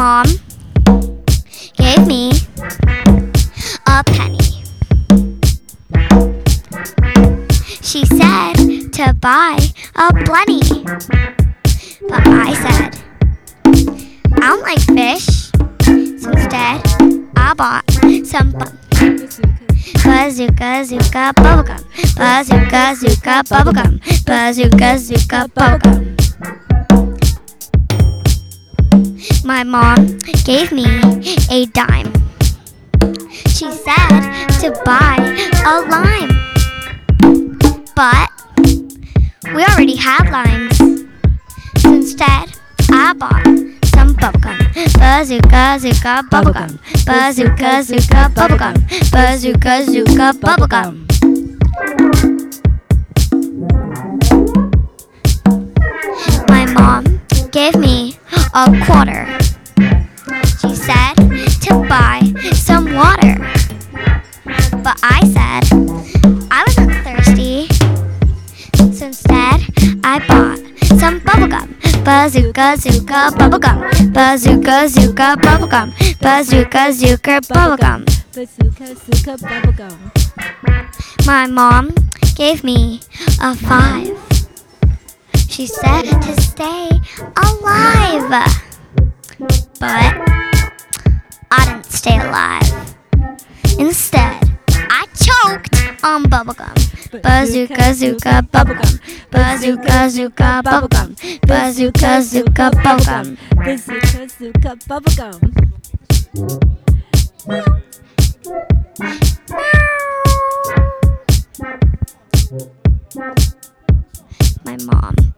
mom gave me a penny. She said to buy a plenty, but I said I don't like fish, so instead I bought some Bazooka Zooka bubblegum. Bazooka Zooka bubblegum. Bazooka Zooka bubblegum. My mom gave me a dime. She said to buy a lime, but we already had limes, so instead I bought some bubblegum. Bazooka Zooka bubblegum. Bazooka Zooka bubblegum. Bazooka Zooka bubblegum. My mom gave me a quarter. She said to buy some water, but I said I wasn't thirsty, so instead I bought some bubblegum. Bazooka Zooka bubblegum. Bazooka Zooka bubblegum. Bazooka Zooka bubblegum. Bazooka Zooka bubblegum. My mom gave me a 5. She said to stay alive, but I didn't stay alive. Instead, I choked on bubblegum. Bazooka Zooka bubblegum. Bazooka Zooka bubblegum. Bazooka Zooka bubblegum. Bazooka Zooka bubblegum. My mom